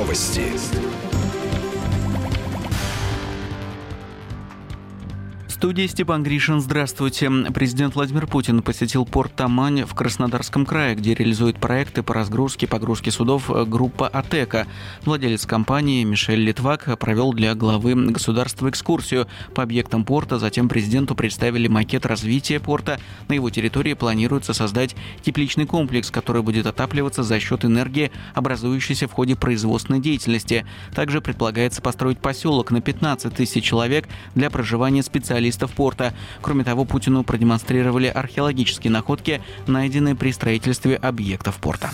Новости. В студии Степан Гришин. Здравствуйте. Президент Владимир Путин посетил порт Тамань в Краснодарском крае, где реализует проекты по разгрузке и погрузке судов группа «Атека». Владелец компании Мишель Литвак провел для главы государства экскурсию по объектам порта. Затем президенту представили макет развития порта. На его территории планируется создать тепличный комплекс, который будет отапливаться за счет энергии, образующейся в ходе производственной деятельности. Также предполагается построить поселок на 15 тысяч человек для проживания специалистов порта. Кроме того, Путину продемонстрировали археологические находки, найденные при строительстве объектов порта.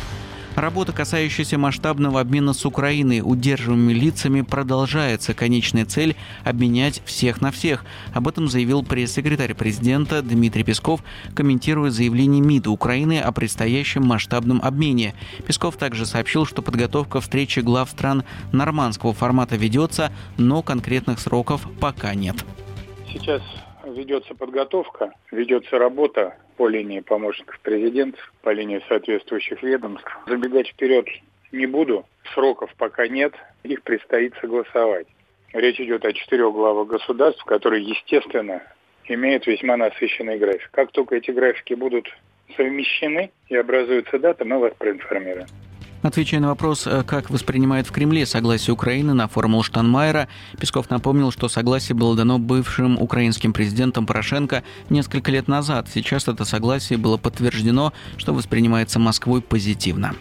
Работа, касающаяся масштабного обмена с Украиной удерживаемыми лицами, продолжается. Конечная цель – обменять всех на всех. Об этом заявил пресс-секретарь президента Дмитрий Песков, комментируя заявление МИДа Украины о предстоящем масштабном обмене. Песков также сообщил, что подготовка встречи глав стран нормандского формата ведется, но конкретных сроков пока нет. Сейчас ведется подготовка, ведется работа по линии помощников президента, по линии соответствующих ведомств. Забегать вперед не буду, сроков пока нет, их предстоит согласовать. Речь идет о 4 главах государств, которые, естественно, имеют весьма насыщенный график. Как только эти графики будут совмещены и образуется дата, мы вас проинформируем. Отвечая на вопрос, как воспринимает в Кремле согласие Украины на формулу Штайнмайера, Песков напомнил, что согласие было дано бывшим украинским президентом Порошенко несколько лет назад. Сейчас это согласие было подтверждено, что воспринимается Москвой позитивно.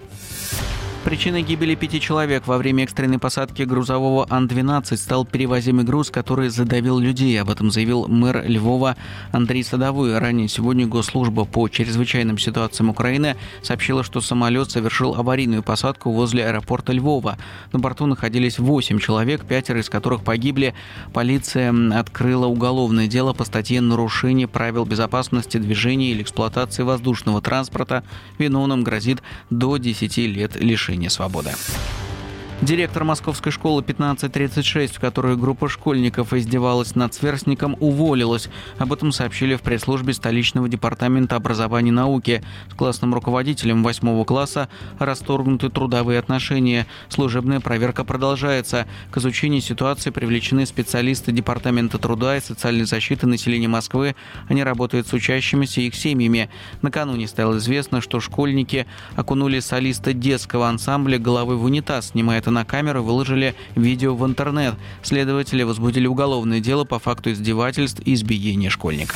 Причиной гибели 5 человек во время экстренной посадки грузового Ан-12 стал перевозимый груз, который задавил людей. Об этом заявил мэр Львова Андрей Садовой. Ранее сегодня Госслужба по чрезвычайным ситуациям Украины сообщила, что самолет совершил аварийную посадку возле аэропорта Львова. На борту находились 8 человек, 5 из которых погибли. Полиция открыла уголовное дело по статье «Нарушение правил безопасности движения или эксплуатации воздушного транспорта». Виновным грозит до 10 лет лишения свободы. Директор московской школы 1536, в которой группа школьников издевалась над сверстником, уволилась. Об этом сообщили в пресс-службе столичного департамента образования и науки. С классным руководителем 8 класса расторгнуты трудовые отношения. Служебная проверка продолжается. К изучению ситуации привлечены специалисты Департамента труда и социальной защиты населения Москвы. Они работают с учащимися и их семьями. Накануне стало известно, что школьники окунули солиста детского ансамбля головой в унитаз, снимая это на камеру, выложили видео в интернет. Следователи возбудили уголовное дело по факту издевательств и избиения школьника.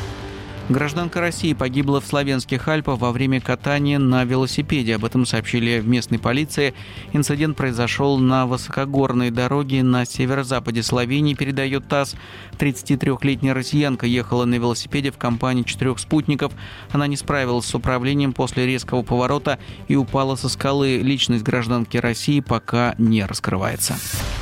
Гражданка России погибла в Славянских Альпах во время катания на велосипеде. Об этом сообщили в местной полиции. Инцидент произошел на высокогорной дороге на северо-западе Словении, передает ТАСС. 33-летняя россиянка ехала на велосипеде в компании 4 спутников. Она не справилась с управлением после резкого поворота и упала со скалы. Личность гражданки России пока не раскрывается.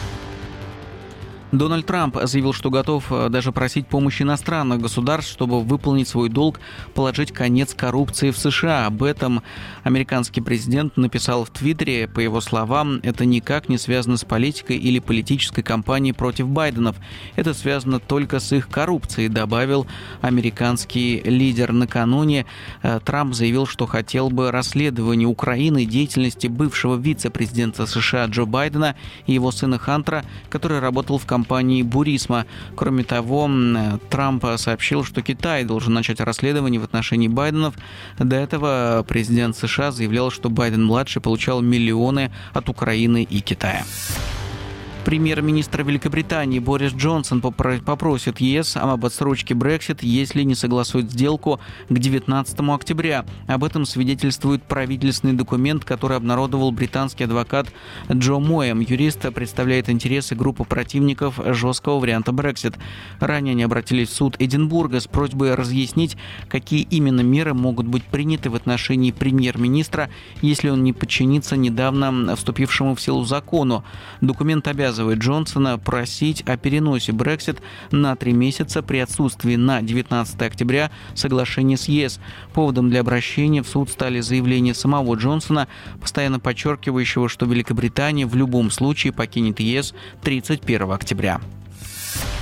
Дональд Трамп заявил, что готов даже просить помощи иностранных государств, чтобы выполнить свой долг, положить конец коррупции в США. Об этом американский президент написал в Твиттере. По его словам, это никак не связано с политикой или политической кампанией против Байденов. Это связано только с их коррупцией, добавил американский лидер. Накануне Трамп заявил, что хотел бы расследования Украины деятельности бывшего вице-президента США Джо Байдена и его сына Хантера, который работал в компании «Бурисма». Кроме того, Трамп сообщил, что Китай должен начать расследование в отношении Байденов. До этого президент США заявлял, что Байден-младший получал миллионы от Украины и Китая. Премьер-министр Великобритании Борис Джонсон попросит ЕС об отсрочке Brexit, если не согласует сделку к 19 октября. Об этом свидетельствует правительственный документ, который обнародовал британский адвокат Джо Моэм. Юрист представляет интересы группы противников жесткого варианта Brexit. Ранее они обратились в суд Эдинбурга с просьбой разъяснить, какие именно меры могут быть приняты в отношении премьер-министра, если он не подчинится недавно вступившему в силу закону. Документ обязывает Джонсона просить о переносе Brexit на 3 месяца при отсутствии на 19 октября соглашения с ЕС. Поводом для обращения в суд стали заявления самого Джонсона, постоянно подчеркивающего, что Великобритания в любом случае покинет ЕС 31 октября.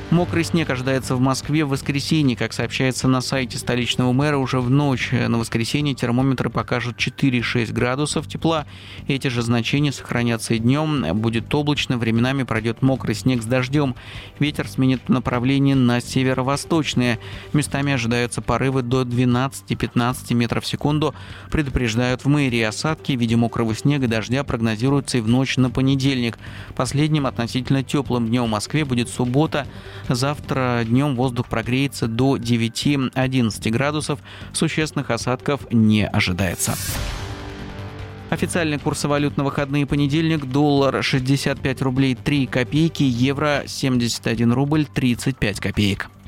Мокрый снег ожидается в Москве в воскресенье. Как сообщается на сайте столичного мэра, уже в ночь на воскресенье термометры покажут 4-6 градусов тепла. Эти же значения сохранятся и днем. Будет облачно, временами пройдет мокрый снег с дождем. Ветер сменит направление на северо-восточное. Местами ожидаются порывы до 12-15 метров в секунду. Предупреждают в мэрии. Осадки в виде мокрого снега и дождя прогнозируются и в ночь на понедельник. Последним относительно теплым днем в Москве будет суббота. Завтра днем воздух прогреется до 9-11 градусов. Существенных осадков не ожидается. Официальный курс валют на выходные: понедельник: доллар 65 рублей 3 копейки, евро 71 рубль 35 копеек.